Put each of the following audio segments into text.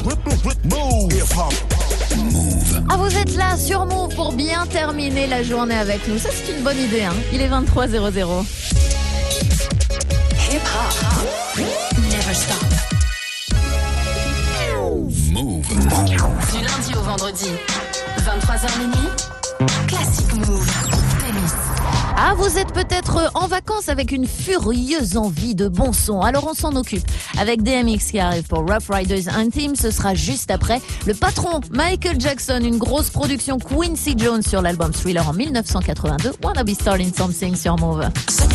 Ah, vous êtes là sur Move pour bien terminer la journée avec nous. Ça, c'est une bonne idée, hein. Il est 23h00. Hip hop. Never stop. Move. Du lundi au vendredi, 23h minuit. Classic Move. Tennis. Ah, vous êtes peut-être en vacances avec une furieuse envie de bon son. Alors on s'en occupe avec DMX qui arrive pour Rough Riders Anthem. Ce sera juste après le patron Michael Jackson, une grosse production Quincy Jones sur l'album Thriller en 1982. Wanna Be Starting Something sur Move.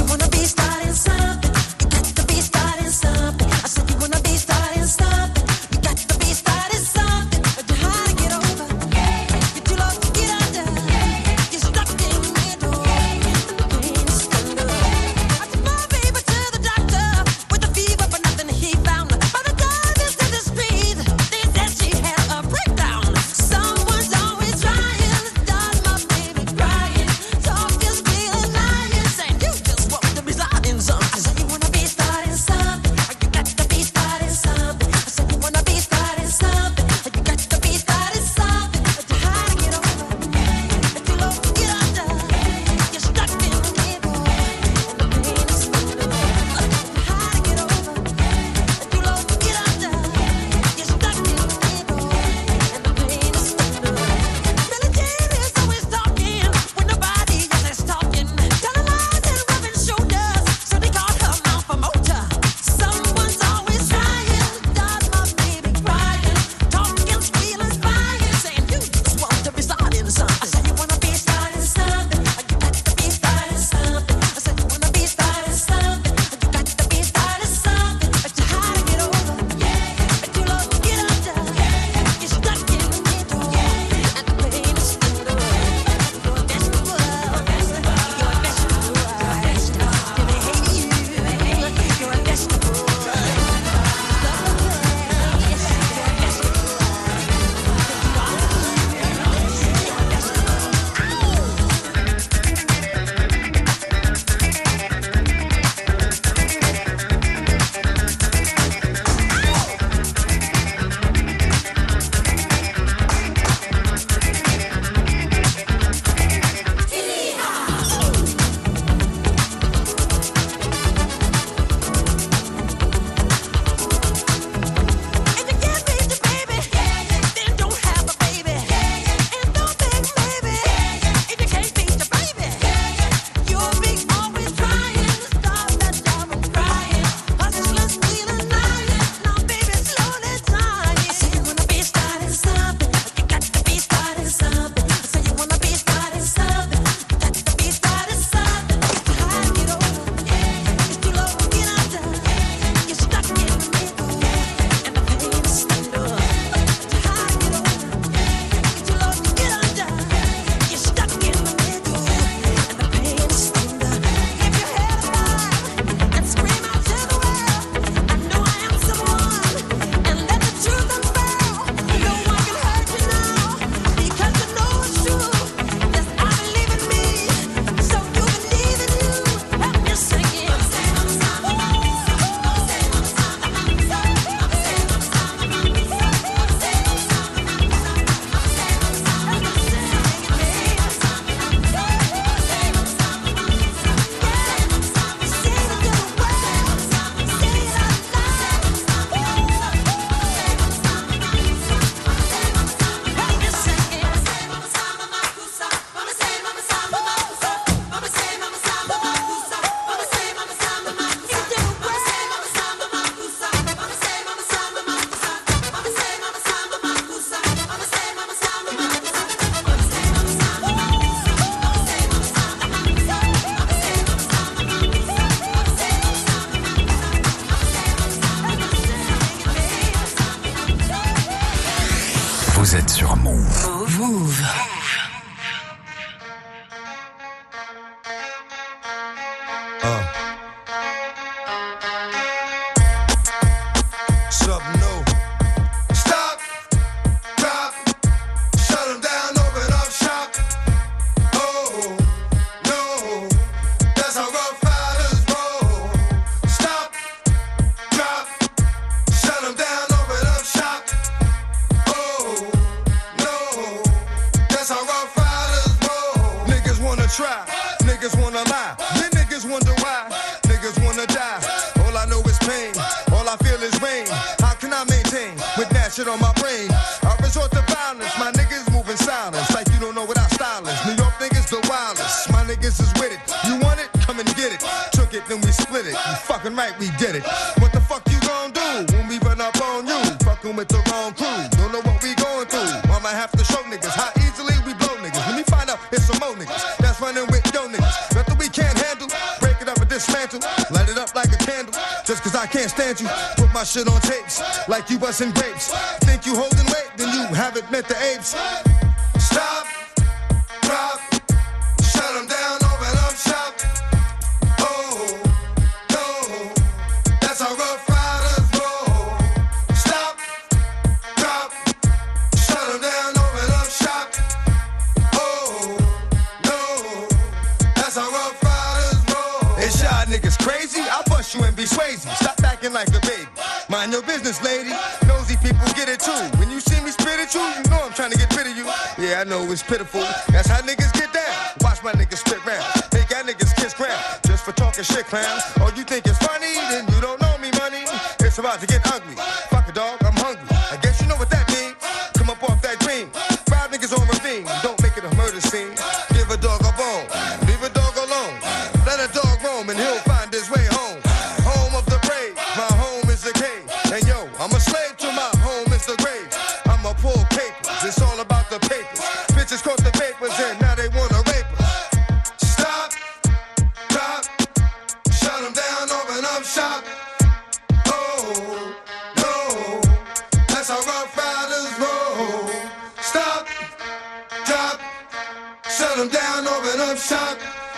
Vous êtes sur Move. Move. can I maintain with that shit on my brain? I resort to violence, my niggas moving silence like you don't know what our style is. New York niggas the wildest, my niggas is with it. You want it? Come and get it. Took it, then we split it. You fucking right, we did it. What the fuck you gon' do when we run up on you? Fucking with the wrong crew. Don't know what we going through. I'ma have to show niggas how easily we blow niggas. When we find out it's some more niggas that's running with yo niggas. Nothing we can't handle. Break it up and dismantle. Light it up like a candle. Just cause I can't stand you. Put my shit on tapes like you bustin' grapes. Think you holding weight, then you haven't met the apes. Stop, drop, shut them down, open up shop. Oh, no, that's how Rough Riders roll. Stop, drop, shut them down, open up shop. Oh, no, that's how Rough Riders roll. Is y'all niggas crazy? I'll bust you and be Swayze. Stop acting like a baby. Mind your business, lady. Nosy people get it too. When you see me spit at you, you know I'm trying to get rid of you. Yeah, I know it's pitiful. That's how niggas get down. Watch my niggas spit round. Make y'all niggas kiss ground. Just for talking shit, clowns. Oh, you think it's funny? Then you don't know me, money. It's about to get ugly. Fuck a dog, I'm hungry. I guess you know what that means. Come up off that dream. 5 niggas on ravine. Don't make it a murder scene. Give a dog a bone. Leave a dog alone. Let a dog roam and he'll find his way home. Home of the brave. My home is the cave. And yo, I'm a slave to my home is the grave. I'm a pull papers. It's all about the papers. Bitches caught the papers and now they wanna rape us. Stop, drop, shut them down, open up shop. Oh, no, that's how Rough Riders roll. Stop, drop, shut them down, open up shop.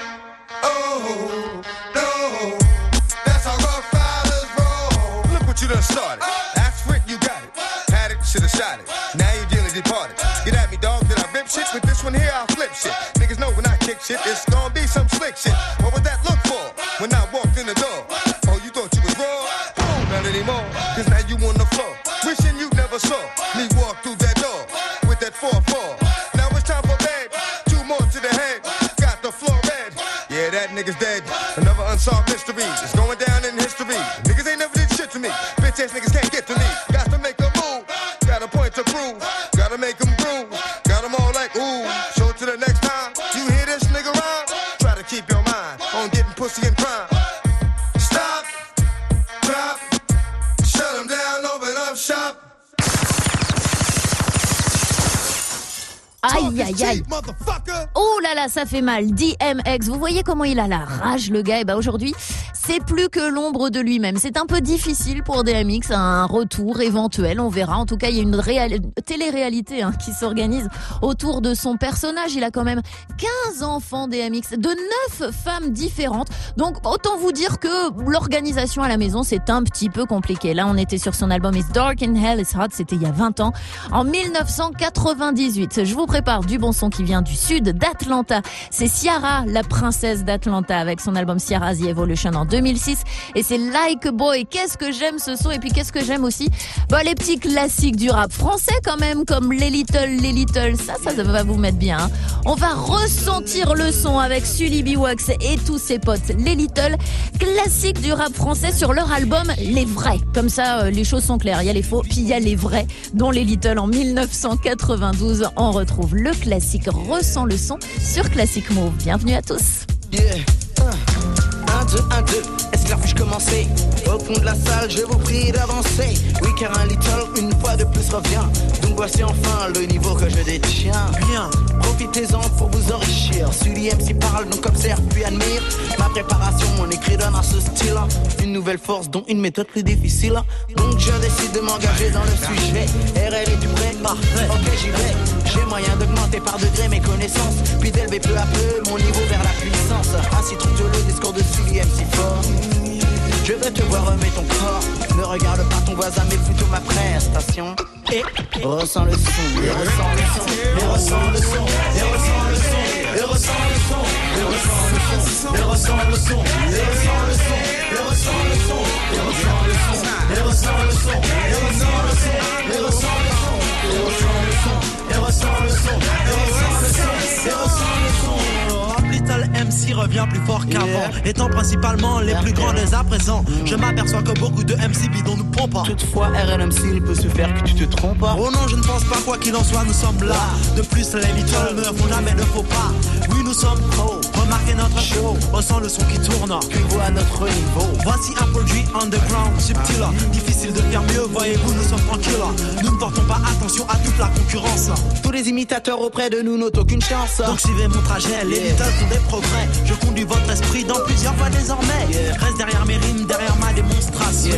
Oh, no, that's how Rough Riders roll. Look what you done started. Ask for it, you got it. Had it, should've shot it. Now you dearly departed. Get at me, dog, did I rip shit? With this one here, I'll flip shit. Niggas know when I kick shit, it's gonna be some slick shit. What would that look for when I walked in the door? Oh, you thought you was raw? Oh, not anymore, cause now you on the floor. Wishing you never saw me walk through that door with that 4-4. Now it's time for bed, 2 more to the head. Got the floor red. Yeah, that nigga's dead. Another unsolved mystery. It's going down in history. Niggas ain't never did shit to me. Bitch ass niggas can't get to me. Got to make a move. Got a point to prove. Gotta make them groove. Got them all like, ooh. So to the next time you hear this nigga rhyme, try to keep your mind on getting pussy and crime. Stop, drop, shut them down, open up shop. Aïe, aïe, aïe. Oh là là, ça fait mal. DMX, vous voyez comment il a la rage, le gars. Et bah aujourd'hui, c'est plus que l'ombre de lui-même. C'est un peu difficile pour DMX, un retour éventuel, on verra. En tout cas, il y a une télé-réalité qui s'organise autour de son personnage. Il a quand même 15 enfants, DMX, de 9 femmes différentes. Donc, autant vous dire que l'organisation à la maison, c'est un petit peu compliqué. Là, on était sur son album It's Dark and Hell is Hot, c'était il y a 20 ans, en 1998. Je vous prépare du bon son qui vient du sud d'Atlanta. C'est Ciara, la princesse d'Atlanta, avec son album Ciara The Evolution en 2006. Et c'est Like a Boy. Qu'est-ce que j'aime ce son. Et puis qu'est-ce que j'aime aussi, les petits classiques du rap français quand même, comme Les Little. Ça va vous mettre bien. On va ressentir le son avec Sully B. Wax et tous ses potes. Les Little, classiques du rap français sur leur album Les Vrais. Comme ça, les choses sont claires. Il y a les faux, puis il y a les vrais, dont Les Little en 1992. On retrouve le classique Ressens le son sur Classic Move. Bienvenue à tous. Yeah. 1, 2, 1, 2, esclave puis-je commencer? Au fond de la salle, je vous prie d'avancer. Oui, car un little, une fois de plus revient. Donc voici enfin le niveau que je détiens. Bien, profitez-en pour vous enrichir. Sully MC parle, donc observe puis admire. Ma préparation, mon écrit donne à ce style. Une nouvelle force, dont une méthode plus difficile. Donc je décide de m'engager dans le sujet. RL, es-tu prêt? Parfait, ok j'y vais. J'ai moyen d'augmenter par degré mes connaissances, puis d'élever peu à peu mon niveau vers la puissance. Ainsi trouve le discours de Sully MC fort. Je veux te voir remettre ton corps. Ne regarde pas ton voisin mais plutôt ma prestation. Et ressens le son, et ressens le son, et ressens le son, et ressens le son, et ressens le son, et ressens le son, et ressens le son, et ressens le son, et ressens le son, et ressens le son, et ressens le son, et ressens le son, et ressens le son, et ressens le son, et ressens le son, et ressens le son, et ressens le son. Little MC revient bien plus fort qu'avant, étant principalement les plus grands dès à présent. Je m'aperçois que beaucoup de MC bidons nous pompent pas. Toutefois, RLMC, il peut se faire que tu te trompes pas. Oh non, je ne pense pas, quoi qu'il en soit, nous sommes là. De plus, les Little ne font jamais de faux pas. Oui, nous sommes pro, remarquez notre show. Ressent le son qui tourne, tu vois notre niveau. Voici un produit underground, subtil, difficile de faire mieux, voyez-vous, nous sommes tranquilles. Nous ne portons pas attention à toute la concurrence. Tous les imitateurs auprès de nous n'ont aucune chance. Donc suivez mon trajet, les Littles font des progrès. Je conduis votre esprit dans plusieurs voies désormais. Reste derrière mes rimes, derrière ma démonstration.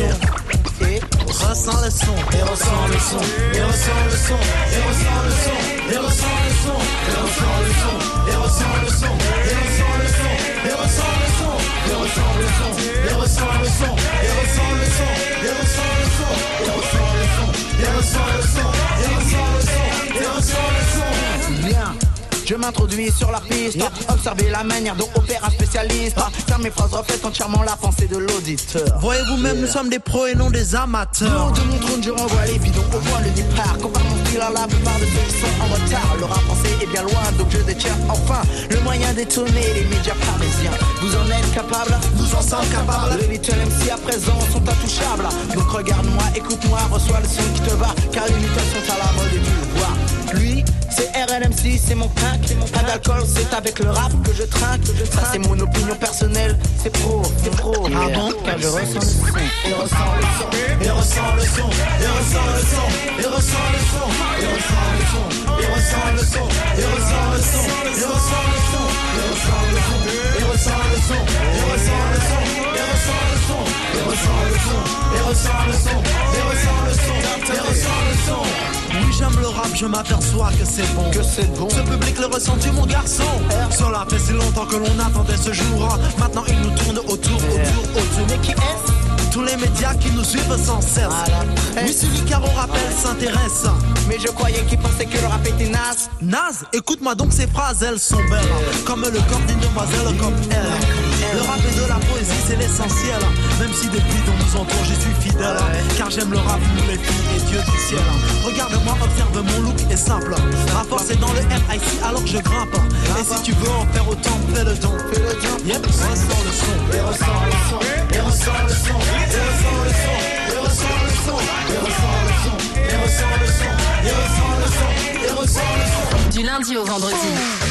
Et ressens le son, et ressens le son, et ressens le son, et ressens le son, et ressens le son, et ressens le son, et ressens le son, et ressens le son, et ressens le son, et ressens le son, et ressens le son, et ressens le son, et ressens le son, et ressens le son, et ressens le son, et ressens le son, et ressens le son. Bien. Je m'introduis sur la piste, observez la manière dont opère un spécialiste. Car mes phrases reflètent entièrement la pensée de l'auditeur. Voyez-vous même, nous sommes des pros et non des amateurs. De mon trône, je renvoie les bidons au point de départ. Compare mon style à la plupart de ceux qui sont en retard. Le rap français est bien loin, donc je détiens enfin le moyen d'étonner les médias parisiens. Vous en êtes capable? Nous en sommes capables. Les Little MC à présent sont intouchables. Donc regarde-moi, écoute-moi, reçois le son qui te va. Car les Little sont à la mode et tu le vois. Lui, c'est RLMC, c'est mon pack. Pas d'alcool, c'est avec le rap que je trinque. Ça c'est mon opinion personnelle, c'est pro, c'est pro. Ah bon? Car je ressens le son, et ressens le son, et ressens le son, et ressens le son, et ressens le son, et ressens le son, et ressens le son, et ressens le son, et ressens le son, et ressens le son, et ressens le son, et ressens le son, et ressens le son, et ressens le son, et ressens le son, et ressens le son, et ressens le son. Oui, j'aime le rap, je m'aperçois que c'est bon. Que c'est bon. Ce public le ressent-tu, mon garçon? Cela fait si longtemps que l'on attendait ce jour. Maintenant il nous tourne autour. Mais qui est-ce? Tous les médias qui nous suivent sans cesse. Oui, celui car au rappel s'intéresse. Mais je croyais qu'ils pensaient que le rap était naze. Naze, écoute-moi donc ces phrases, elles sont belles. Comme le corps d'une demoiselle comme elle. Le rap et de la poésie, c'est l'essentiel. Même si depuis dont nous entoure, j'y suis fidèle. Car j'aime le rap, nous les filles et Dieu du ciel. Regarde-moi, observe mon look est simple. Ma force est dans le MIC, alors je grimpe. Et si tu veux en faire autant, fais le don. Yep, ressens le son. Et ressens le son. Et ressens le son. Et ressens le son. Et ressens le son. Et ressens le son. Et ressens le son. Et ressens le son. Et ressens le son. Du lundi au vendredi,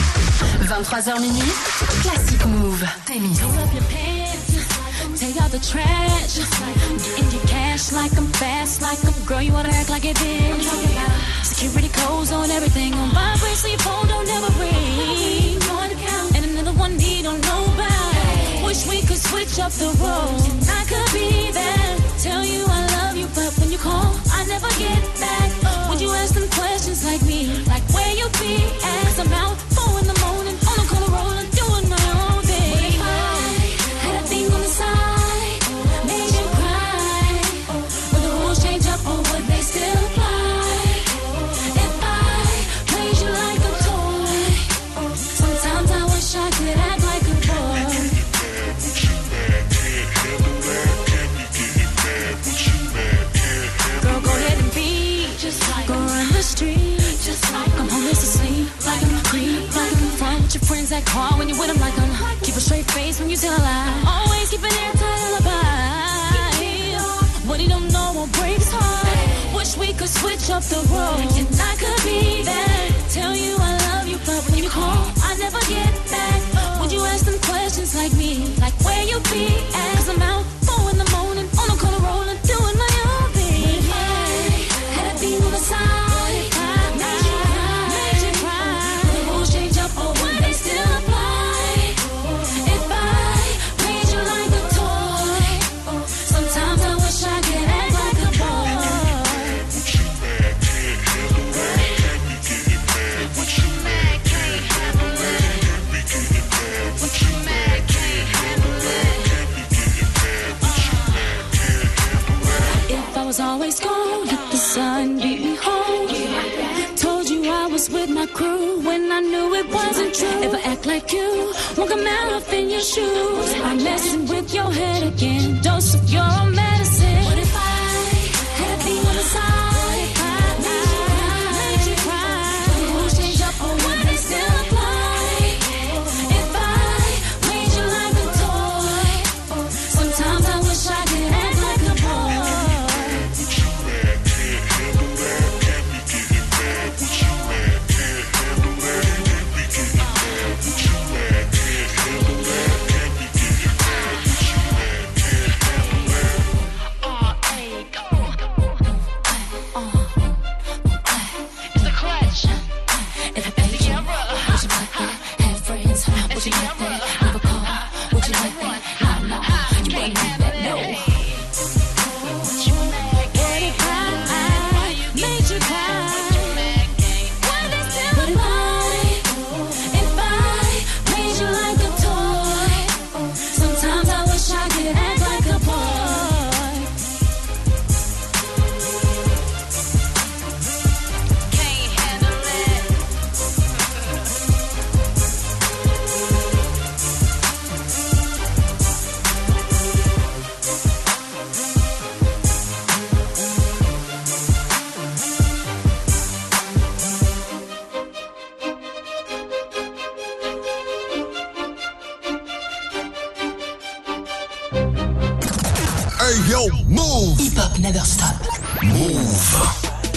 23h minuit, Classic Move. Témis. Take out the trash, in your cash like I'm fast, like I'm girl, you wanna act like it big. Security codes on everything, on vibrate so your phone don't ever ring. And another one need on nobody. Wish we could switch up the roles. I could be there, tell you I love you, but when you call, I never get back. Would you ask them questions like me, like where you be? As I'm out 4 in the morning, on a corner rolling, doing my own thing. What if I had a thing on the side? Your friends that call when you with them like them. Keep a straight face when you tell a lie. Always keep an airtight alibi. What he don't know won't break his heart. Wish we could switch up the roles. And I could be there, tell you I love you, but when you call, I never get back. Would you ask them questions like me, like where you be at? 'Cause I'm out 4 in the morning, on a corner rolling, doing my own thing. Had a thing on the side. Always gone, let the sun beat me home. Told you I was with my crew when I knew it wasn't true. If I act like you, won't come out up in your shoes. I'm messing with your head again, dose of your medicine. What if I had a thing on the side? Made you cry. The rules change up, or would they still apply? If I made you Yo, move. Hip Hop Never Stop. Move.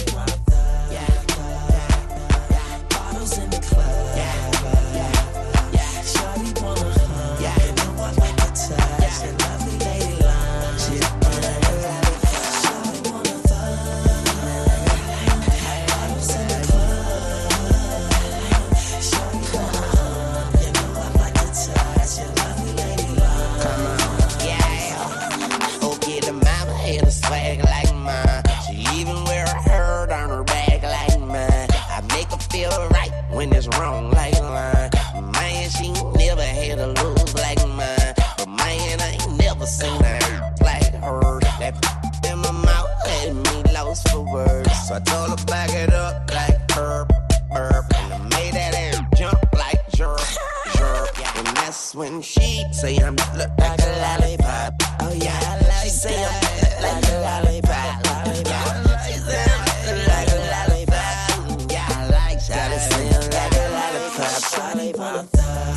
Swag like mine. She even wear a herd on her back like mine. I make her feel right when it's wrong like mine. Man, she never had a lose like mine. But man, I ain't never seen her like her. That in my mouth had me lost for words. So I told her back it up like herb. And I made that air jump like jerk. And that's when she say I'm look like a lollipop. Oh yeah, she say I'm like a lollipop. She say I'm like a lollipop. Yeah, I like that. She say I'm like a lollipop.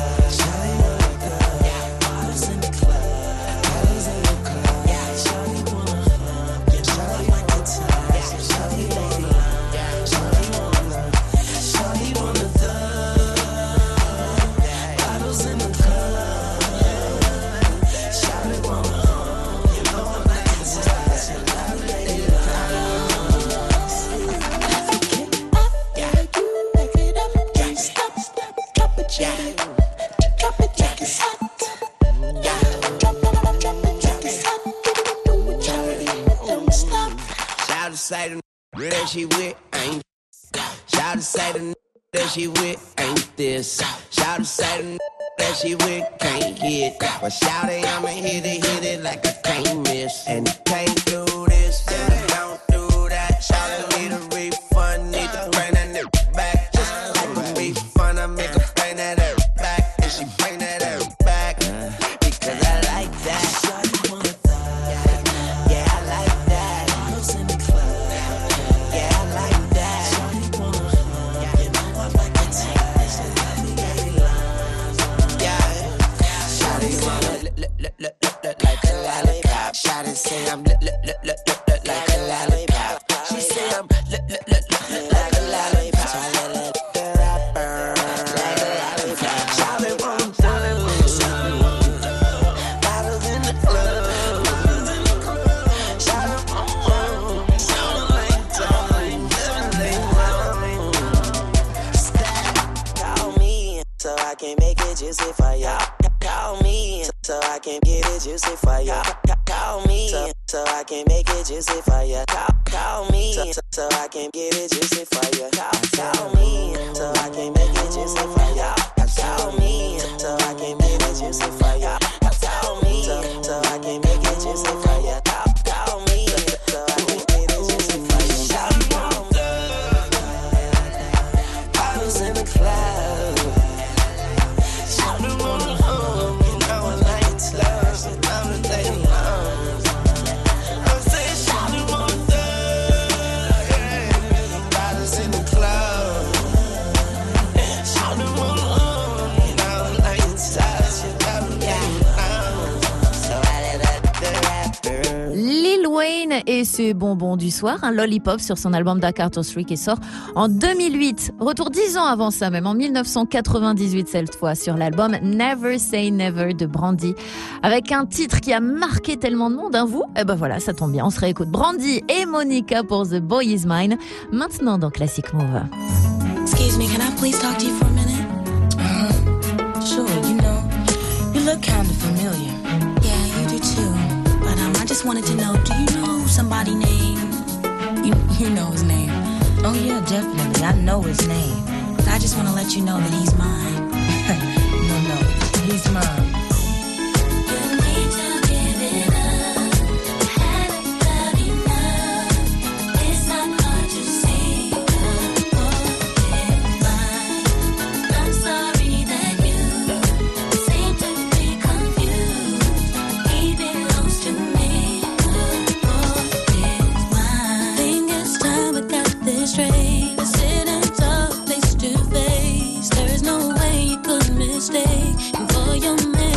Say the that she with ain't. Shout to say the that she with ain't this. Shout to say the that she with can't hit. But shout it, I'ma hit it like I can't miss. And you can't do this, and I don't do that. Shout it, need a refund, need to bring that nigga back. Just like a refund, I make her bring that air back, and she bring that air back because I like that. Like a lollipop. Shawty say I'm like a lollipop. She say I'm like a lollipop. So I let her burn like a lollipop. Shawty want bottles in the club. Shawty want Stop, call me so I can make it juicy for y'all. Call me so I can get it juicy for ya. Call me so I can make it juicy for ya. Call me so I can get it juicy for ya. Call me so I can make it juicy for ya. Call me so I can make it juicy for ya. Call me so I can make it juicy for ya. Call me so I can get it juicy for ya. Bottles in the club. Lil Wayne et ses bonbons du soir, un lollipop sur son album Dark Arthur 3 qui sort en 2008. Retour 10 ans avant ça, même en 1998 cette fois, sur l'album Never Say Never de Brandy. Avec un titre qui a marqué tellement de monde, hein, vous? Eh ben voilà, ça tombe bien, on se réécoute Brandy et Monica pour The Boy Is Mine, maintenant dans Classic Move. Excuse me, can I please talk to you for a minute? Sure, you look kind of familiar. Yeah, you do too. But I just wanted to know, do you know somebody named... You know his name. Oh yeah, definitely, I know his name. But I just want to let you know that he's mine. No, he's mine. Stay for your man.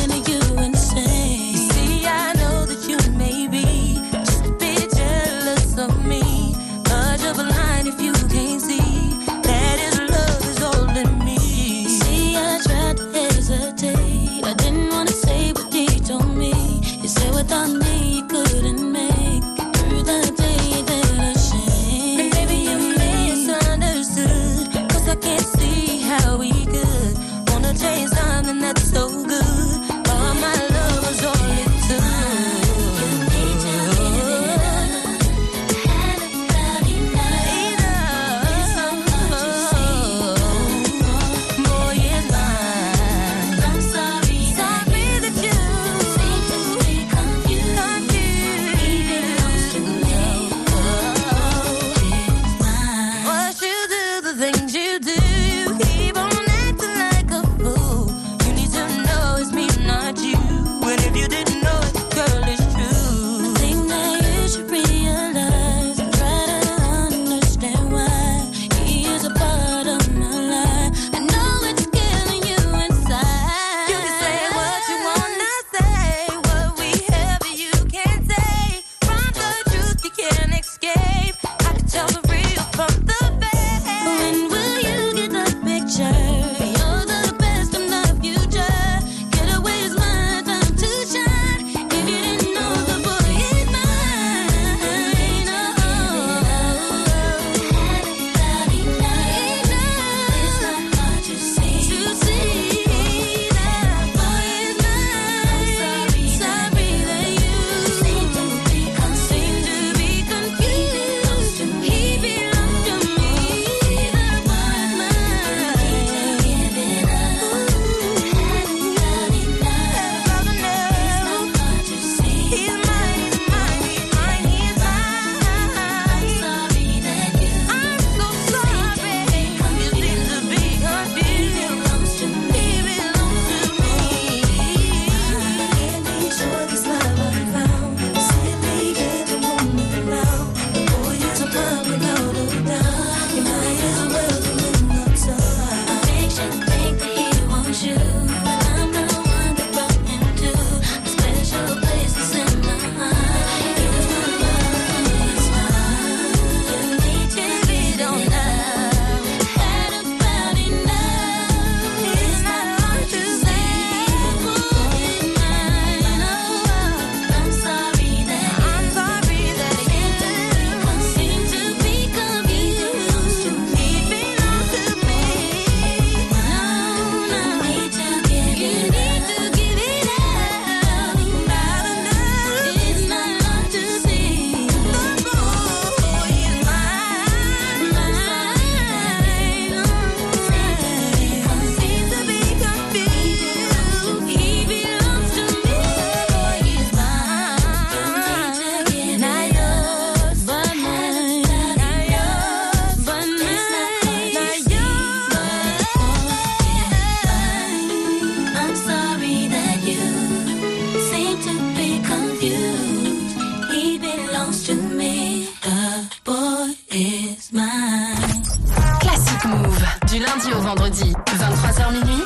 Classic Move, du lundi au vendredi, 23h minuit.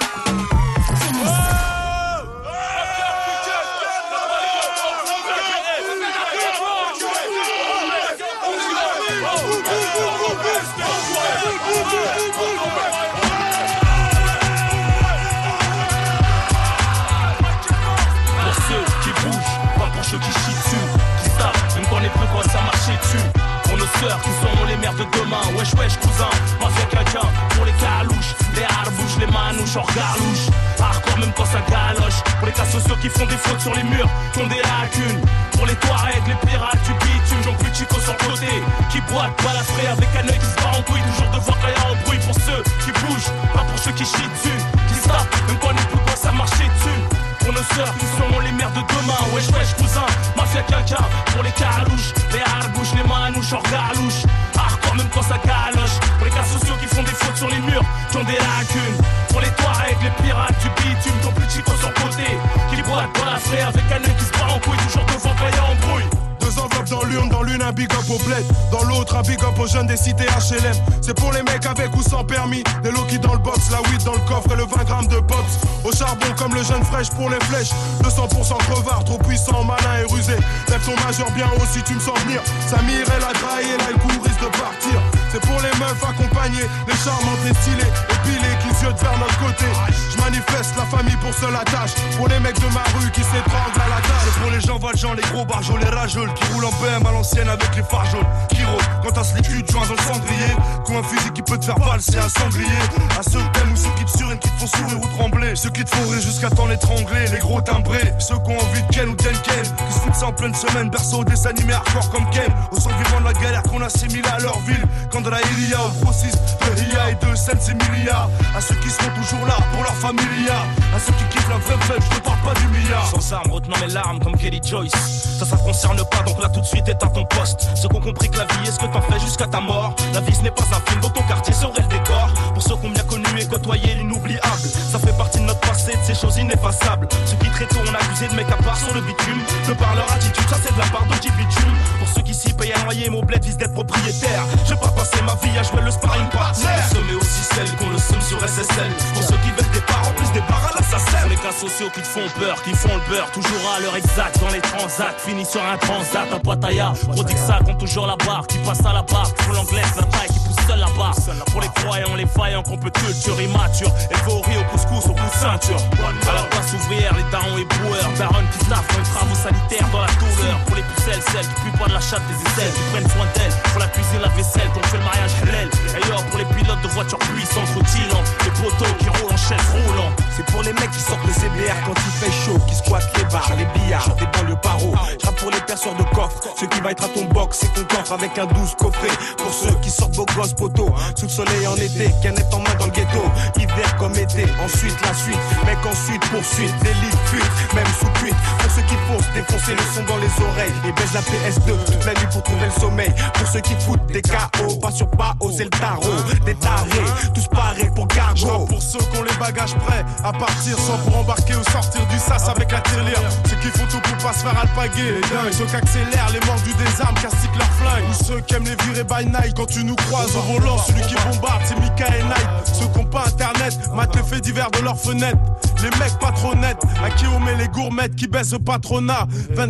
Pour ceux qui bougent, pas pour ceux qui chient dessus, qui savent, même quand on est peu quand ça marchait dessus. Pour nos sœurs qui seront les mères de demain, wesh wesh cousin, mafia quelqu'un. Pour les carouches, les harbouches, les manouches, hors galouche. Hardcore même quand ça galoche. Pour les cas sociaux qui font des fautes sur les murs, qui ont des lacunes. Pour les Touaregs, les pirates du bitume, j'en plus chico sur le côté. Qui boitent, balafrés avec un œil qui se bat en couille. Toujours devant quand y'a un bruit. Pour ceux qui bougent, pas pour ceux qui chient dessus. Qui savent, même quand on est plus quand ça marchait dessus. Pour nos sœurs qui seront les mères de demain, wesh wesh cousin, mafia quelqu'un. Pour les carouches, les harbouches, les manouches, hors galouche. Hardcore même quand ça galoche. Pour les cas sociaux qui font des fautes sur les murs, qui ont des lacunes. Pour les Touaregs, les pirates du bitume, ton plus chico sur le côté. Qui boitent, balafrés avec un œil qui se bat en couille. Toujours devant quand y'a un bruit. Deux enveloppes dans l'une un big up au bled, dans l'autre un big up aux jeunes des cités HLM. C'est pour les mecs avec ou sans permis, des low-key dans le box, la weed dans le coffre et le 20 grammes de pops. Au charbon comme le jeune fraîche pour les flèches, 200% crevard, trop puissant, malin et rusé. Lève ton majeur bien haut si tu me sens venir. Samir elle a trahi et là le coup risque de partir. C'est pour les meufs accompagnées, les charmantes, les stylées, épilées qui ziotent vers notre côté. Je manifeste la famille pour seule attache, pour les mecs de ma rue qui s'étranglent à la tâche. C'est pour les gens valjean, les gros barjols, les rageuls qui roulent en BM à l'ancienne avec les phares jaunes. Qui rôdent quand t'as les culs de joint dans le cendrier. Qui ont un fusil qui peut te faire valser un sanglier. À ceux que t'aimes ou ceux qui te surinent, qui te font sourire ou trembler. Ceux qui te font rire jusqu'à t'en étrangler, les gros timbrés. Ceux qui ont envie de Ken ou Denken, qui se foutent ça en pleine semaine. Berceau des animés hardcore comme Ken. Au survivants de la galère qu'on assimile à leur ville. Quand de la Ilia au grossiste, de Ria et de Sense Emilia. À ceux qui seront toujours là pour leur familia. À ceux qui kiffent la vraie fête, je ne parle pas du milliard. Sans armes, retenant mes larmes comme Kelly Joyce. Ça concerne pas, donc là tout de suite éteins ton poste. Ceux qui ont compris que la vie est ce que t'en fais jusqu'à ta mort. La vie ce n'est pas un film, donc ton quartier serait le décor. Pour ceux qui ont bien connu et côtoyé l'inoubliable, ça fait partie de notre passé, de ces choses ineffaçables. Ceux qui très tôt ont accusé de mecs à part sur le bitume. De par leur attitude, ça c'est de la part de bitume. Pour ceux qui s'y payent à noyer, mon bled vise d'être propriétaire. J'ai pas passé ma vie à jouer le sparring partner. Pour ceux mais aussi celles qu'on le somme sur SSL. Pour ceux qui veulent des parts en plus des parts à l'assassin. Pour les cas sociaux qui te font peur, qui font le beurre, toujours à l'heure exacte dans les transats. Fini sur un transat à Pattaya. Prodigue ça compte toujours la barre, qui passe à la barre, qui font l'anglaise, la taille, qui pousse seul la barre. Pour les croyants, les faillants, qu'on peut culture immature. Élevé au riz, au couscous, au coup de ceinture. À la place ouvrière, les darons et boueurs. Daron qui taffent dans les travaux sanitaires, dans la douleur. Pour les pucelles, celles qui puent pas de la chatte des aisselles, qui prennent soin d'elles. Pour la cuisine, la vaisselle, qu'on fait le mariage halal. Et yo, pour les pilotes de voitures puissantes, rutilantes. Les poteaux qui roulent en chaise roulant. C'est pour les mecs qui sortent le CBR quand il fait chaud, qui squattent les bars, les billards, des banlieues paro. J'rappe pour les perceurs de coffre, ceux qui va être à ton box, c'est ton coffre avec un 12 coffret. Pour ceux qui sortent vos gosses poteaux, sous le soleil en été, canette en main dans le ghetto. Hiver comme été, ensuite la suite, mec ensuite poursuite, délit, fuite, même sous cuite. Pour ceux qui foncent, défoncer le son dans les oreilles et baisse la PS2 toute la nuit pour trouver le sommeil. Pour ceux qui foutent des KO, pas sur PAO, c'est le tarot. Des tarés, tous pareils pour Gargo. Pour ceux qui ont les bagages prêts à partir sans pour embarquer ou sortir du sas avec la tirelire. Ceux qui font tout pour pas se faire alpaguer, les dingues. Ceux qui accélèrent les morts du désarme, castiquent leur flingue. Ou ceux qui aiment les virer by night quand tu nous croises au volant. Celui qui bombarde, c'est Mika et Night. Ceux qui ont pas internet, matent les faits divers de leurs fenêtres. Les mecs pas trop nets, à qui on met les gourmettes qui baissent le patronat.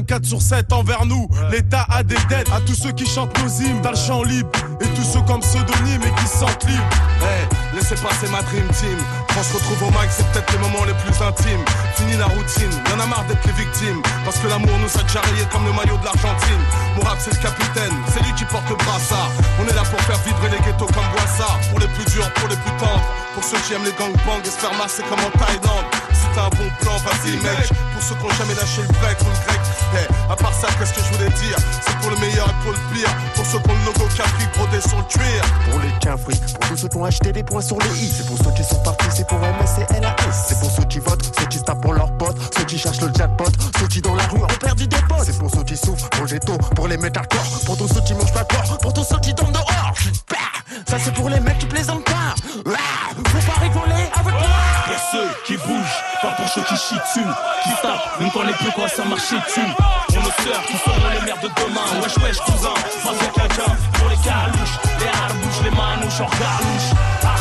24/7 envers nous, l'État a des dettes. À tous ceux qui chantent nos hymnes dans le champ libre. Et tous ceux comme pseudonyme et qui se sentent libres. Hey, laissez passer ma dream team. Quand je retrouve au mic, c'est peut-être les moments les plus intimes. Fini la routine, y'en a marre d'être les victimes. Parce que l'amour nous a déjà rayés comme le maillot de l'Argentine. Mon rap c'est le capitaine, c'est lui qui porte le brassard. On est là pour faire vibrer les ghettos comme Boissard. Pour les plus durs, pour les plus tendres. Pour ceux qui aiment les gangbangs et se faire masser comme en Thaïlande. Si t'as un bon plan, vas-y mec. Pour ceux qui ont jamais lâché le break ou le grec. Hey, à part ça, qu'est-ce que je voulais dire? C'est pour le meilleur et pour le pire. Pour ceux qui ont le logo Capri brodé sur le cuir. Pour les cafris, pour tous ceux qui ont acheté des points sur les i. C'est pour ceux qui sont partis, c'est pour MS et LAS. C'est pour ceux qui votent, ceux qui se tapent pour leurs potes. Ceux qui cherchent le jackpot, ceux qui dans la rue ont perdu des potes. C'est pour ceux qui souffrent, pour le ghetto, pour les mettre à corps. Pour tous ceux qui mangent pas corps, pour tous ceux qui tombent dehors. Ça c'est pour les mecs qui plaisantent pas. Faut pas rigoler avec moi. Pour ceux qui bougent, pas pour ceux qui chient dessus. Qui tapent, même quand les plus quoi ça marche dessus. Pour nos sœurs qui seront les mères de demain. Wesh wesh cousin, mafia quelqu'un. Pour les carouches, les harbouches, les manouches, hors galouche.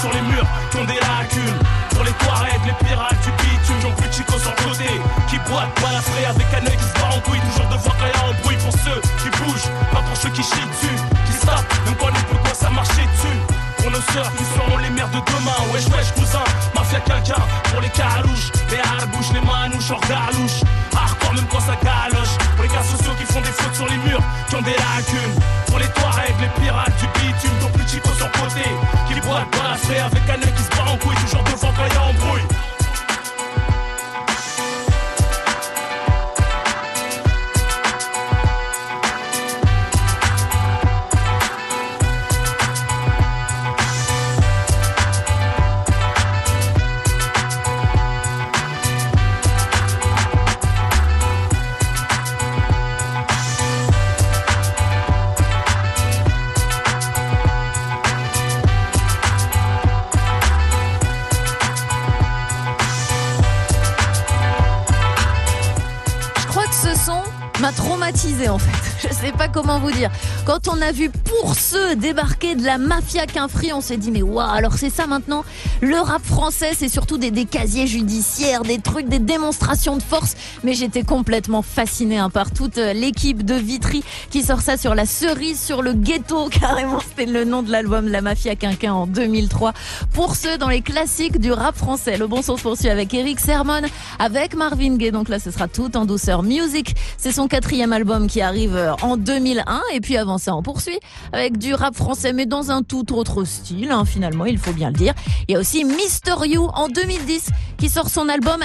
sur les murs qui ont des lacunes. Pour les Touaregs, les pirates du bitume, j'en plus de Chico sur le côté. Qui boitent, balafrés avec un œil qui se barre en couille. Toujours devant quand y'a un bruit pour ceux qui bougent, pas pour ceux qui chient dessus. Qui se tapent, même quand les peu quoi ça marchait dessus. Pour nos sœurs qui seront les mères de demain. Wesh wesh cousin, mafia quelqu'un. Pour les carouches, les harbouches, les manouches, hors galouche. Hardcore même quand ça galoche. Pour les cas sociaux qui font des fautes sur les murs, qui ont des lacunes. Pour les Touaregs, les pirates du bitume, ton plus Chico sur le côté. Qui boitent, balafrés avec un œil qui se barre en couille. Toujours devant quand y'a un bruit. m'a traumatisé en fait. Je sais pas comment vous dire. Quand on a vu Pour ceux débarquer de la mafia Quinfri, on s'est dit mais waouh, alors c'est ça maintenant. Le rap français, c'est surtout des casiers judiciaires, des trucs, des démonstrations de force. Mais j'étais complètement fascinée par toute l'équipe de Vitry qui sort ça sur la cerise sur le ghetto. Carrément, c'était le nom de l'album La Mafia Quinquin en 2003. Pour ceux dans les classiques du rap français. Le bon sens poursuit avec Eric Sermon, avec Marvin Gaye. Donc là, ce sera tout en douceur. Music, c'est son 4e album qui arrive en 2001. Et puis avant ça, on poursuit avec du rap français, mais dans un tout autre style, hein, finalement, il faut bien le dire. Il y a aussi Mr. You en 2010 qui sort son album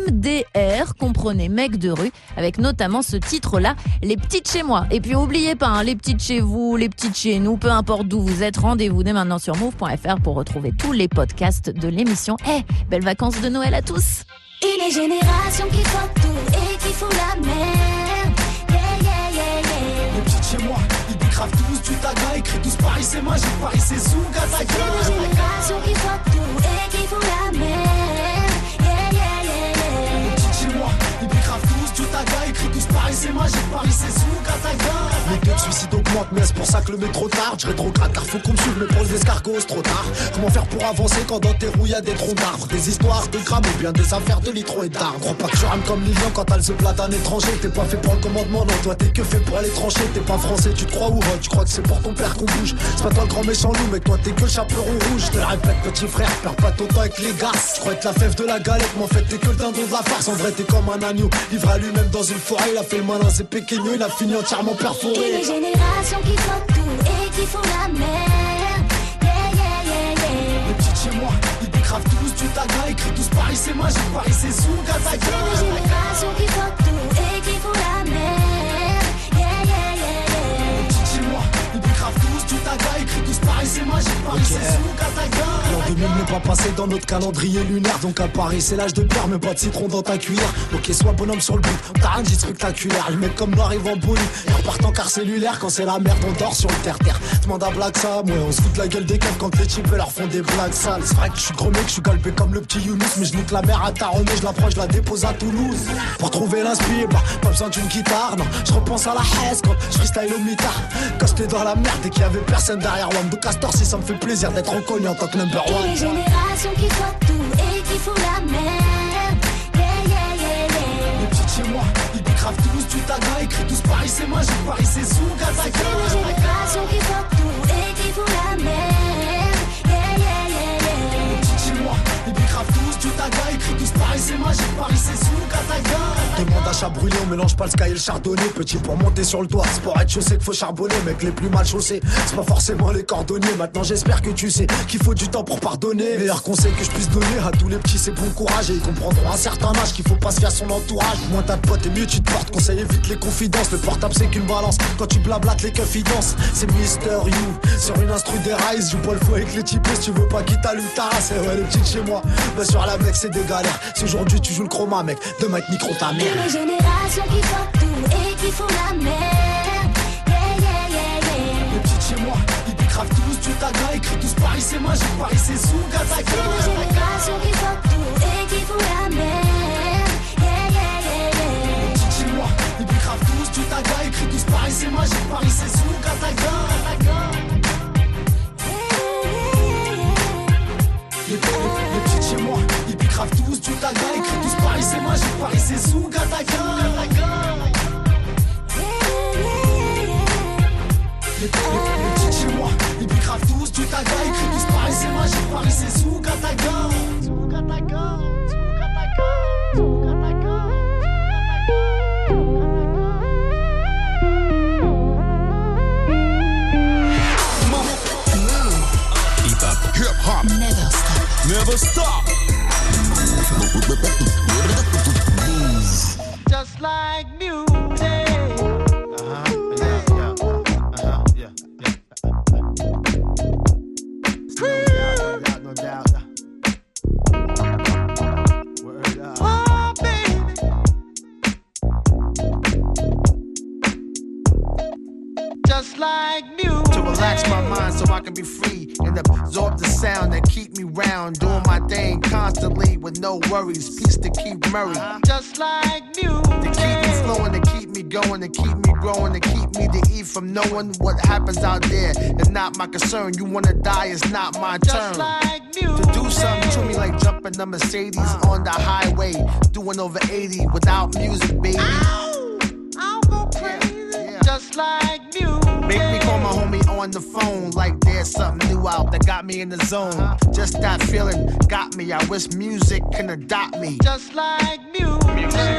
MDR, comprenez mec de rue, avec notamment ce titre-là, Les petites chez moi. Et puis oubliez pas, hein, les petites chez vous, les petites chez nous, peu importe d'où vous êtes, rendez-vous dès maintenant sur move.fr pour retrouver tous les podcasts de l'émission. Belles vacances de Noël à tous. Une génération qui voit tout et qui fout la merde. Yeah, yeah, yeah, yeah. Les petites chez moi, ils décravent tous du taga, écrit tous Paris c'est magique, Paris c'est Zouga, ta gueule. Une génération qui voit tout et qui fout la merde. Yeah, yeah, yeah, yeah. Les petites chez moi, ils décravent tous du taga, écrit tous Paris c'est magique, Paris c'est Zouga, ta gueule. Les taux de suicide augmentent, mais c'est pour ça que le métro tarde. Je rétrograde car faut qu'on me suive, mais pour les escargots c'est trop tard. Comment faire pour avancer quand dans tes roues y'a des troncs d'arbres, des histoires de grammes ou bien des affaires de litrons et d'arbres. Crois pas que je rame comme Lilian quand elle se plat d'un étranger. T'es pas fait pour le commandement, non toi t'es que fait pour aller trancher. T'es pas français, tu te crois ou tu crois que c'est pour ton père qu'on bouge. C'est pas toi le grand méchant loup, mec, toi t'es que le chaperon rouge. Je te le répète petit frère, perds pas ton temps avec les gars. Je crois être la fève de la galette, mais en fait t'es que le dindon de la farce. En vrai t'es comme un agneau, livré à lui-même dans une forêt. Il a fait le malin, c'est péqueno, il a fini entièrement perforé. Et les générations qui voient tout et qui font la merde. Yeah, yeah, yeah, yeah. Les petites chez moi, ils décravent tous du taga, écrit tous Paris c'est magique, Paris c'est Zouga, ta gueule. Et les générations qui voient tout et qui font la merde. Yeah, yeah, yeah, yeah. Les petites chez moi, ils décravent tous du taga, écrit tous Paris c'est magique, Paris c'est Zouga, ta gueule. L'an 2000 n'est pas passé dans notre calendrier lunaire, donc à Paris c'est l'âge de pierre, mais pas de citron dans ta cuillère. Ok, sois bonhomme sur le bout, t'as rien dit spectaculaire. Les mecs comme nous arrivent en boule, et repartent en car cellulaire. Quand c'est la merde, on dort sur le terre-terre. Demande à Black Sam, ouais, on se fout de la gueule des keufs quand les types leur font des blagues sales. C'est vrai que je suis gros mec, je suis galbé comme le petit Younous, mais je nique la mer à Taronnet, je l'approche, je la dépose à Toulouse. Pour trouver l'inspire, bah, pas besoin d'une guitare, non. Je repense à la haise quand je freestyle au mitard. Quand j'étais dans la merde et qu'il y avait personne derrière One de Castor, si ça me fait plaisir d'être reconnu en tant que number one. Et les générations qui voient tout et qui font la merde. Yeah, yeah, yeah, yeah. Les petites chez moi, ils décravent tous du taga, écrit tous Paris c'est magique, Paris c'est Zouga, ta gueule. Et les générations qui voient tout et qui font la merde. Yeah, yeah, yeah, yeah. Les petites chez moi, ils décravent tous du taga, écrit tous Paris c'est magique, Paris c'est Zouga, ta gueule. Demande à chat brûlé, on mélange pas le sky et le chardonnay. Petit pour monter sur le toit, c'est pour être chaussé qu'il faut charbonner. Mec les plus mal chaussés, c'est pas forcément les cordonniers. Maintenant j'espère que tu sais qu'il faut du temps pour pardonner. Meilleur conseil que je puisse donner à tous les petits, c'est bon courage. Et ils comprendront à un certain âge qu'il faut pas se fier à son entourage. Moins t'as de potes et mieux tu te portes. Conseil évite les confidences, le portable c'est qu'une balance. Quand tu blablates les keufs ils dansent. C'est Mr. You, sur une instru des Rise. Joue pas le fou avec les types si tu veux pas qu'il t'allume ta race. Et ouais les petites chez moi, bah sur la mec c'est des galères. Si aujourd'hui tu joues le chroma mec, demain te niqueront ta mère. Et les générations qui voient tout et qui font la merde. Yeah, yeah, yeah, yeah. Les petites chez moi, ils décravent tous du taga, écrit tous Paris c'est magique, Paris c'est Zouga, ta gueule. Et les générations qui voient tout et qui font la merde. Yeah, yeah, yeah, yeah. Les petites chez moi, ils décravent tous du taga, écrit tous Paris c'est magique, Paris c'est Zouga, ta gueule, ta gueule. ta gueule. Les petits chez moi, ils bicravent tous du taga. Écrit tous Paris c'est magique, Paris c'est Zouk à ta gueule. Hip-hop. Never stop. Just like music. No doubt. Oh, baby. Just like music. To relax my mind so I can be free and absorb the sound that keep me round, doing my thing constantly with no worries. Peace to keep Murray. Just like music. To keep me flowing, to keep me going, to keep me growing, to keep me to eat from knowing what happens out there. It's not my concern. You wanna die, it's not my turn. Like to do something to me like jumping the Mercedes on the highway, doing over 80 without music, baby. I'll go crazy. Yeah. Just like music. Make me call my homie on the phone like there's something new out that got me in the zone. Just that feeling got me. I wish music can adopt me. Just like music.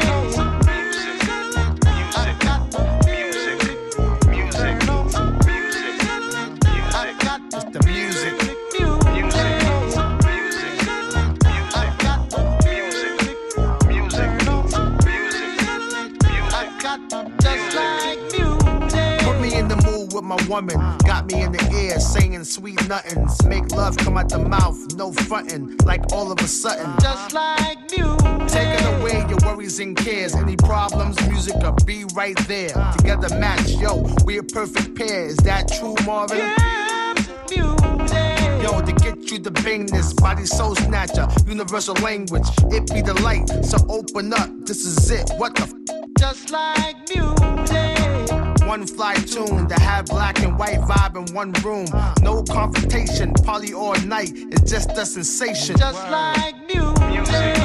With my woman, got me in the air, saying sweet nothings. Make love come out the mouth, no frontin', like all of a sudden. Just like music. Taking away your worries and cares. Any problems, music will be right there. Together match, yo, we a perfect pair. Is that true, Marvin? Yeah, music. Yo, to get you to bang this, body soul snatcher, universal language. It be the light, so open up, this is it. What the Just like music. One fly tune to have black and white vibe in one room. No confrontation, party all night. It's just a sensation. Just like music.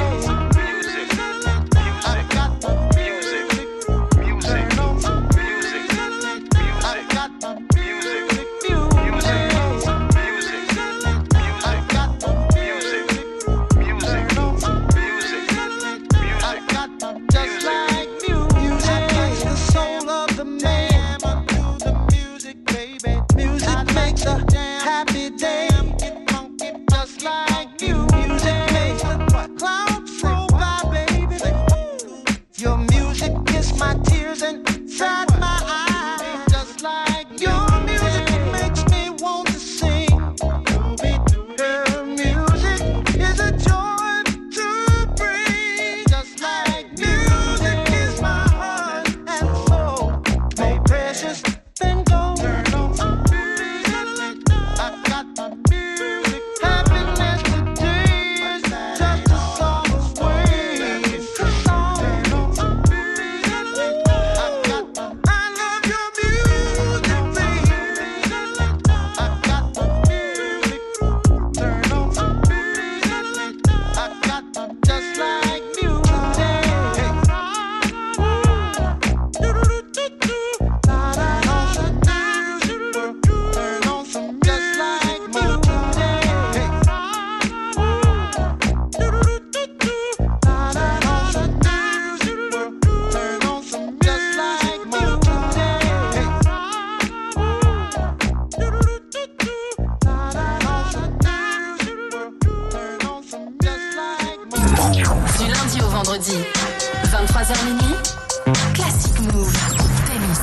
Du lundi au vendredi, 23h minuit, Classic Move, Témis.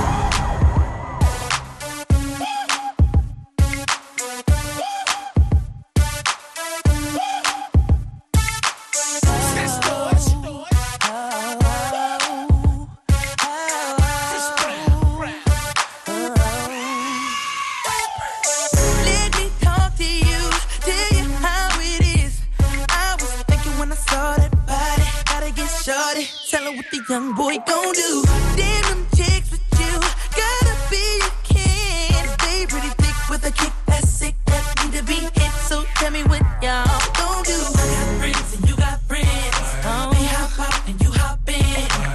Young boy gon' do. Damn them chicks with you, gotta be a kid. They pretty thick with a kick that's sick, that need to be hit. So tell me what y'all gon' do. I got friends and you got friends. They hop out and you hop in.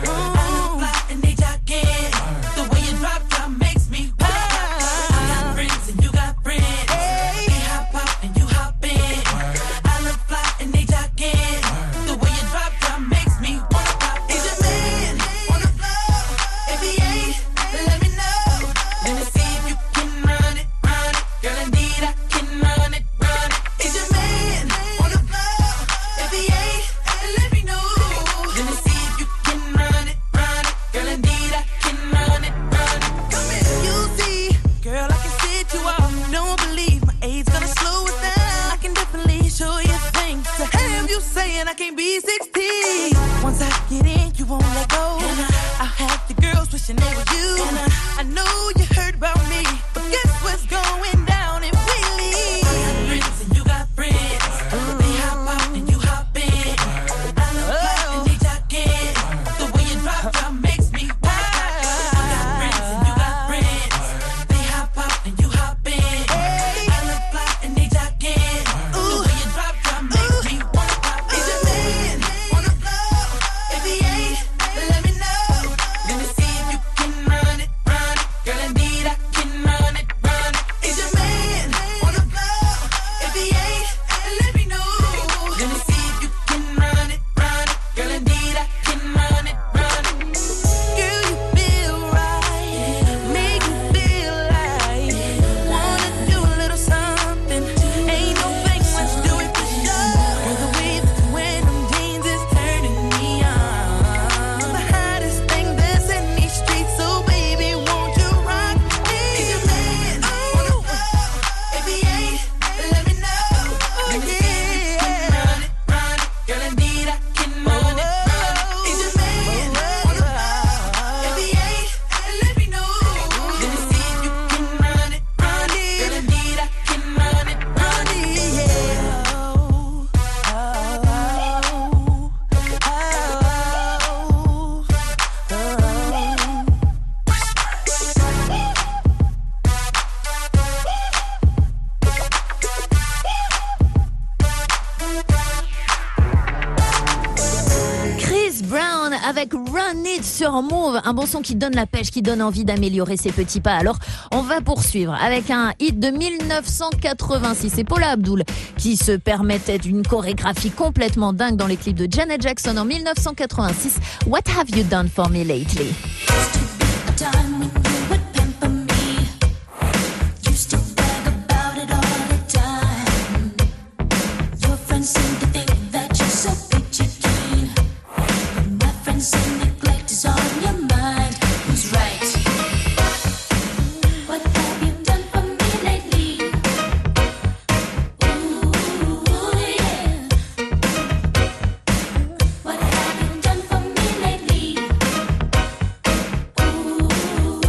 what you are. Don't believe my age gonna slow it down. I can definitely show you things to have you saying I can't be 16. Once I get in, you won't let go. I'll have the girls wishing they were you. I know you heard about me, but guess what's going down in Wheelie? I got friends and you got friends. They hop out and you hop in. I love black and they jock in. The way you drop makes me wild. I got friends and you got friends. They hop out and you hop in. I love black and they jock in. The way you drop makes me wanna pop. Is your man on the floor? If he ain't, let me know. Let me see if you can run it, run it. Girl, indeed I can run it, run it. Is your man on the floor? If he ain't, let me know. Let me see if you can run it, run it. Girl, indeed I can run it, run it. Girl, you feel right, make you feel like wanna do a little something. Ain't no fake, let's do it for sure. Girl, the way that you wear them jeans is turning me on. The hottest thing that's in these streets, so baby, won't you rock me? Is your man on the floor? If he ain't, let me know. Let me see if you can run it, run it. Girl, indeed I can run it, run it. Is your man on the floor? If he ain't, let me know. Let me see if you can run it, run it. Girl, indeed I can run it, run it. Yeah. Chris Brown avec Run It sur Move, un bon son qui donne la pêche, qui donne envie d'améliorer ses petits pas. Alors, on va poursuivre avec un hit de 1986. C'est Paula Abdul qui se permettait d'une chorégraphie complètement dingue dans les clips de Janet Jackson en 1986. What have you done for me lately? What have you done for me lately? Ooh.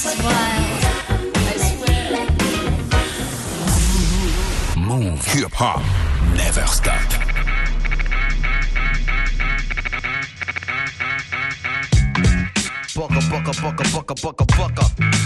Move hip hop, never stop. Bucka.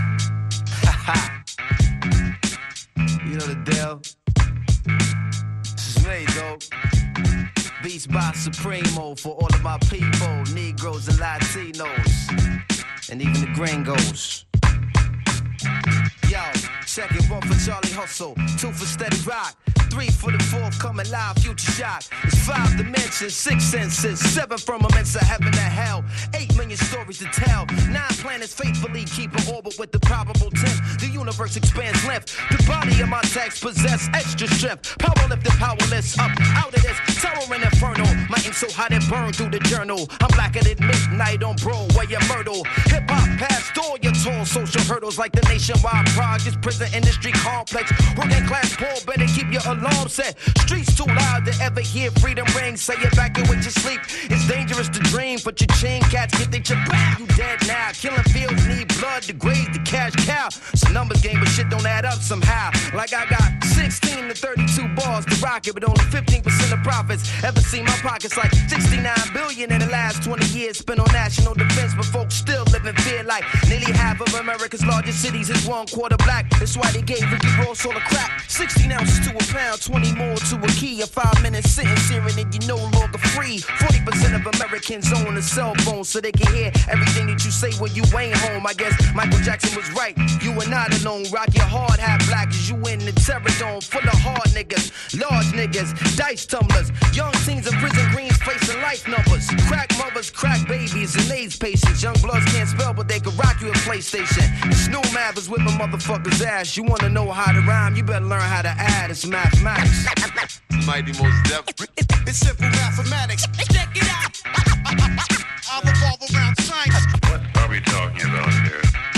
You know the deal. This is me, though. Beats by Supremo for all of my people, Negroes and Latinos, and even the gringos. Yo, check it, 1 for Charlie Hustle, 2 for Steady Rock, 3 for the forthcoming live Future Shock. It's 5 dimensions, 6 senses, 7 firmaments of heaven and hell, 8 million stories to tell, 9 planets faithfully keep an orbit with the probable 10th. The universe expands length. The body of my text possess extra strength. Power lifted, powerless, up out of this terror and inferno. My ink so hot it burned through the journal. I'm blacker than midnight on Broadway and Myrtle. Hip hop past all your tall social hurdles like the nationwide projects, prison industry complex. Working class poor, better keep your alarm set. Streets too loud to ever hear freedom ring. Say evacuate your sleep. It's dangerous to dream, but your chain cats get their chip. You dead now. Killing fields need blood to graze the cash cow. It's a numbers game, but shit don't add up somehow. Like I got 16 to 32 bars to rock it, but only 15% of profits. Ever seen my pockets like 69 billion in the last 20 years spent on national defense, but folks still live in fear like nearly half of America's largest cities is 1/4 black. That's why they gave Ricky Ross all the crack. 16 ounces to a pound, 20 more to a key. A 5-minute sentence hearing and you no longer free. 40% of Americans own a cell phone so they can hear everything that you say when you ain't home. I guess Michael Jackson was right. You are not alone. Rock your hard hat black as you in the terror dome. Full of hard niggas, large niggas, dice tumblers. Young teens in prison greens facing life numbers. Crack mothers, crack babies, and AIDS patients. Young bloods can't spell, but they can rock you a PlayStation. Snow math is whipping motherfuckers' ass. You wanna know how to rhyme, you better learn how to add. It's mathematics. Mighty Most Def. It's simple mathematics. Check it out. I'll revolve around science. What are we talking about here?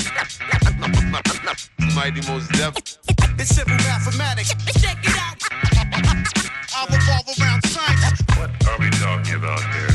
Mighty Most Def. It's simple mathematics. Check it out. I'll revolve around science. What are we talking about here?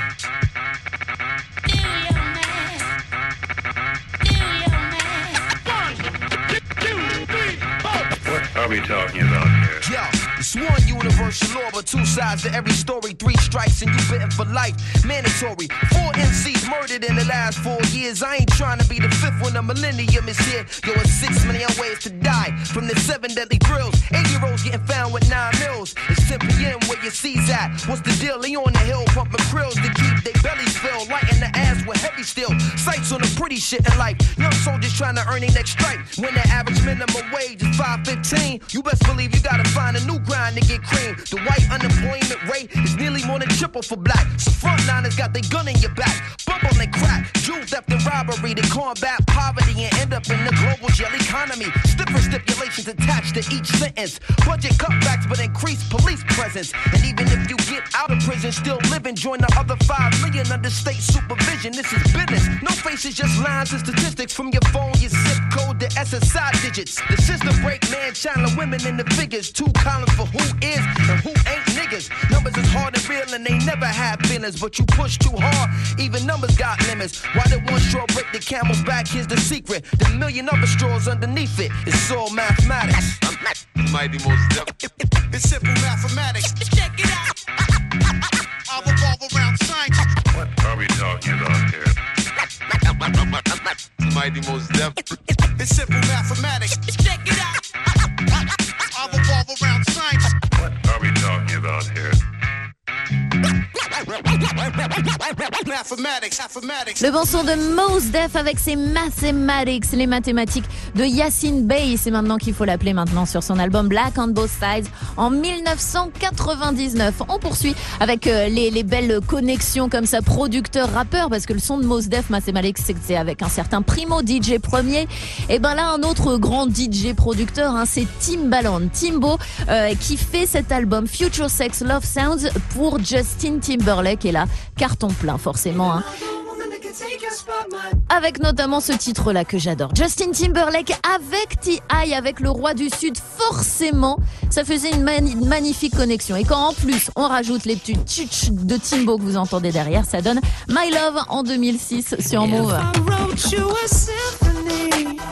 What are we talking about here? Yo, it's one universal law, but 2 sides to every story. 3 strikes and you bitten for life. Mandatory. 4 MCs murdered in the last 4 years. I ain't trying to be the 5th when the millennium is here. Yo, it's 6 million ways to die from the 7 deadly thrills. 8-year-olds getting found with 9 mils. It's 10 p.m. where your C's at. What's the deal? They on the hill pumping krills to keep their bellies filled. Lighting the ass with heavy steel. Sights on the pretty shit in life. Young soldiers trying to earn their next strike. When the average minimum wage is $5.15, you best believe you gotta find a new grind to get cream. The white unemployment rate is nearly more than triple for black. So frontliners got their gun in your back. Bubble and crack, jewel theft and robbery to combat poverty and end up in the global jail economy. Stiffer stipulations attached to each sentence. Budget cutbacks but increased police presence. And even if you get out of prison, still living, join the other 5 million under state supervision. This is business. No faces, just lines and statistics from your phone, your zip code, the SSI digits. The system break man, channeling women in the figures. 2 columns for who is and who ain't niggas. Numbers is hard and real and they never have feelings, but you push too hard, even numbers got limits. Why did one straw break the camel's back? Here's the secret. The million other straws underneath it. It's all mathematics. Mighty Most Def. It's simple mathematics. Check it out. I'll revolve around science. What are we talking about here? Mighty Most Def. It's simple mathematics. Check it out. I'll revolve around science. What are we talking about here? Le bon son de Mos Def avec ses Mathematics, les mathématiques de Yasin Bey. C'est maintenant qu'il faut l'appeler maintenant sur son album Black on Both Sides en 1999. On poursuit avec les belles connexions comme ça, producteur-rappeur, parce que le son de Mos Def, Mathematics, c'est avec un certain Primo, DJ premier. Et ben là, un autre grand DJ producteur, hein, c'est Timbaland, Timbo, qui fait cet album Future Sex Love Sounds pour Justin Timberlake. Et là, carton plein forcément, hein. Avec notamment ce titre-là que j'adore. Justin Timberlake avec T.I., avec le roi du Sud, forcément, ça faisait une magnifique connexion. Et quand en plus, on rajoute les petits tchutch de Timbo que vous entendez derrière, ça donne My Love en 2006 sur Move.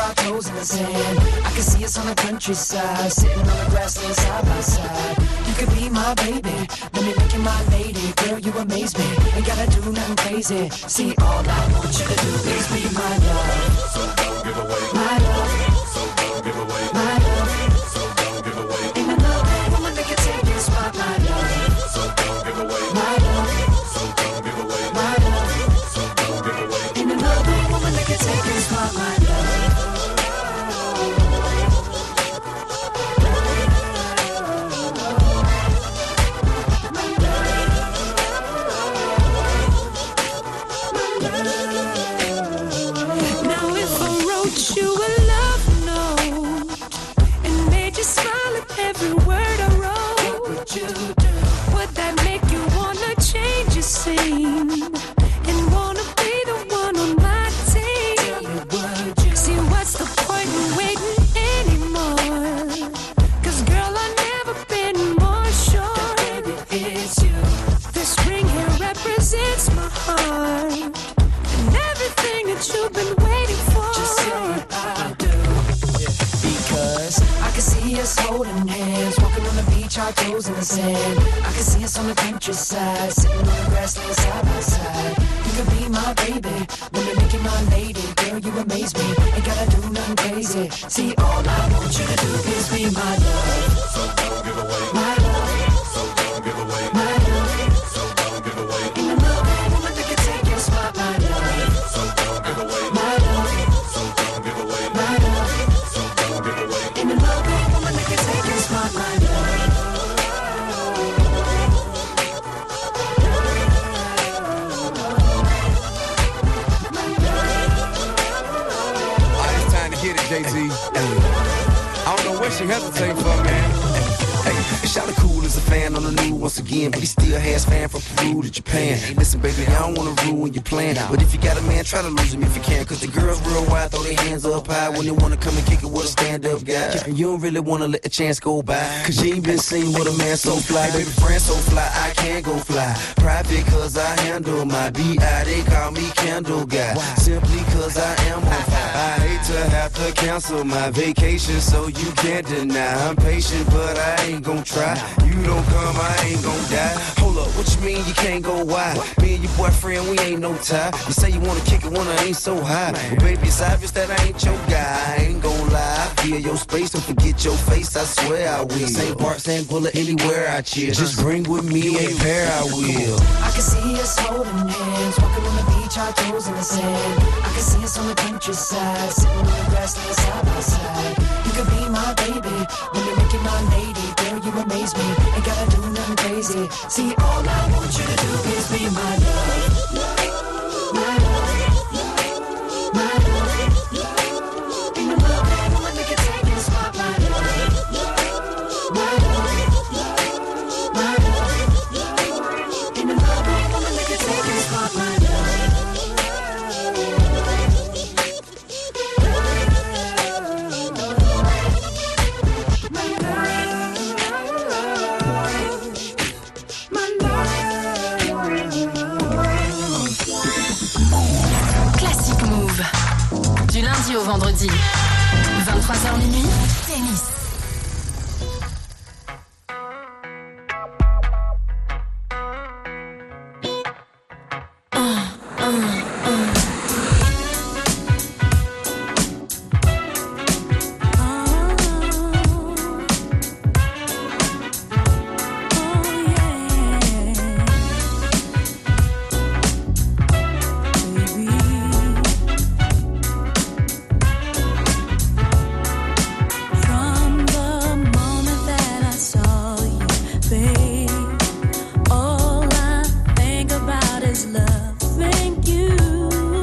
our toes in the sand. I can see us on the countryside, sitting on the grassland side by side. You could be my baby, let me make you my lady. Girl, you amaze me, ain't gotta do nothing crazy. See, all I want you to do is be my love. So don't give away my love. So don't give away my love. So don't give away. Ain't another woman that can take your spot, my love. So don't give away my love. So don't give away my love. So don't give away. Ain't another woman that can take your spot, my love. Every word I wrote, would that make you wanna change your scene and wanna be the one on my team? See, what's the point in waiting anymore? 'Cause girl, I've never been more sure baby, it's you. This ring here represents my heart and everything that you've been waiting for. Just say I do, because I can see us holding hands, walking on the beach, our toes in the sand. I can see us on the countryside, sitting on the grassland side by side. You could be my baby, let me make you my lady. Girl, you amaze me, ain't gotta do nothing crazy. See, all I want you to do is be my love. So don't give away my love. So don't give away my love. So don't give away. Ain't another woman that can take your spot, my love. So don't give away my love. So don't give away my love. So don't give away. Ain't another woman that can take your spot, my love. It's time to get it, Jay-Z. I don't know what she hesitating for, man. Hey, shout cool as a fan on the new once again, but he still has fan from Peru to Japan. Hey, listen, baby, I don't wanna ruin your plan, but if you got a man, try to lose him if you can. 'Cause the girls real wide, throw their hands up high when they wanna come and kick it with a stand-up guy. And you don't really wanna let the chance go by, 'cause you ain't been seen with a man so fly. Hey, baby, friend so fly, I can't go fly. Private 'cause I handle my B.I. They call me Candle Guy, simply 'cause I am on fire. I hate to have to cancel my vacation, so you can't deny. I'm patient, but I ain't gon' try. You don't come, I ain't gon' die. Hold up, what you mean you can't go wide? Me and your boyfriend, we ain't no tie. You say you wanna kick it when I ain't so high. Well, baby, it's obvious that I ain't your guy. I ain't gon' lie, I feel your space, don't forget your face, I swear I will. Same part, same bullet, anywhere I chill. Just bring with me a pair, I will. I can see us holding hands, walking on the beach, our toes in the sand. I can see us on the countryside, sitting on the grassland side by side. You could be my baby, let me make you my lady. Girl, you amaze me, ain't gotta do nothing crazy. See, all I want you to do is be my love. My love. My love. Ain't another woman that can take your spot, my love. My love. My love. Ain't another woman that can take your spot, my love. Du lundi au vendredi, 23h minuit, tennis. All I think about is loving you.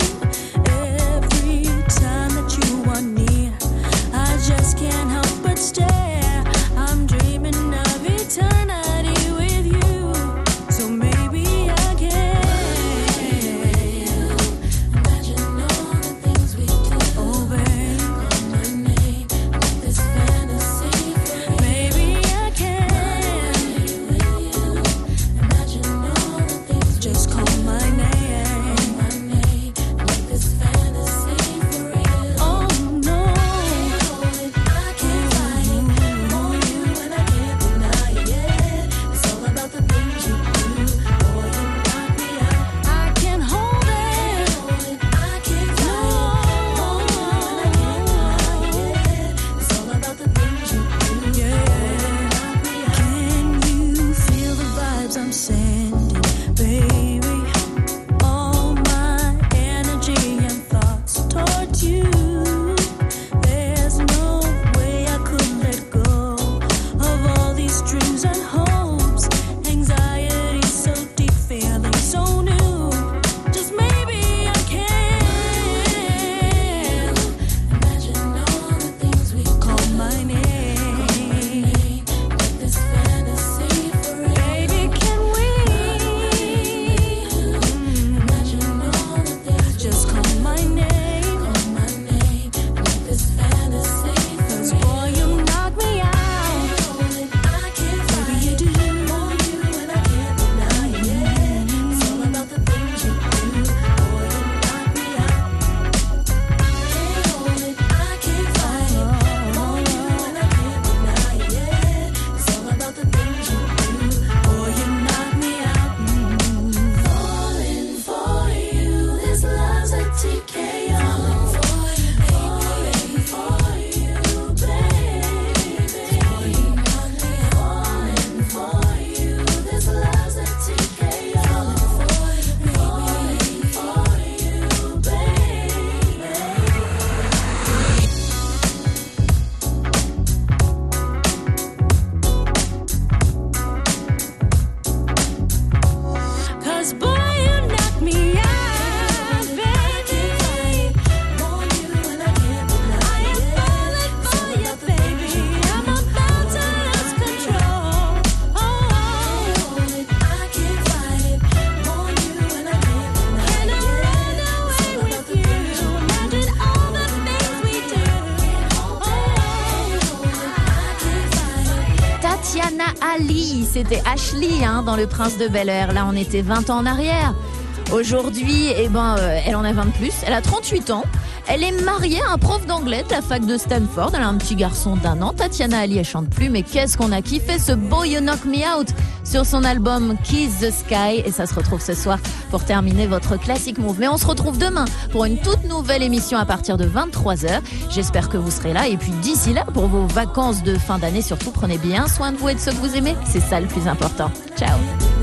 Ali, c'était Ashley dans Le Prince de Bel-Air. Là, on était 20 ans en arrière. Aujourd'hui, elle en a 20 de plus. Elle a 38 ans. Elle est mariée à un prof d'anglais de la fac de Stanford. Elle a un petit garçon d'1 an. Tatiana Ali, elle chante plus, mais qu'est-ce qu'on a kiffé ce Boy You Knock Me Out sur son album Kiss the Sky. Et ça se retrouve ce soir pour terminer votre Classic Move. Mais on se retrouve demain pour une toute nouvelle émission à partir de 23h. J'espère que vous serez là. Et puis d'ici là, pour vos vacances de fin d'année, surtout, prenez bien soin de vous et de ceux que vous aimez. C'est ça le plus important. Ciao.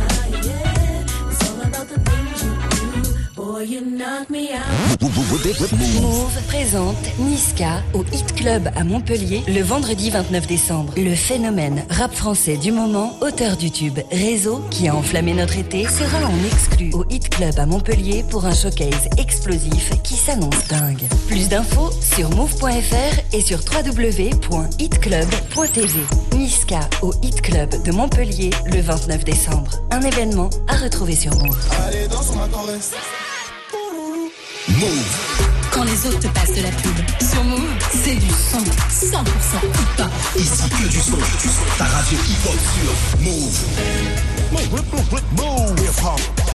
Move présente Niska au Hit Club à Montpellier le vendredi 29 décembre. Le phénomène rap français du moment, auteur du tube Réseau qui a enflammé notre été, sera en exclu au Hit Club à Montpellier pour un showcase explosif qui s'annonce dingue. Plus d'infos sur move.fr et sur www.hitclub.tv. Niska au Hit Club de Montpellier le 29 décembre. Un événement à retrouver sur Move. Allez, danse, on va t'enregistrer. Move. Quand les autres te passent de la pub sur Move, c'est du son 100% hip-hop. Ici que du son, ta radio hip-hop sur Move. Move, hip-hop.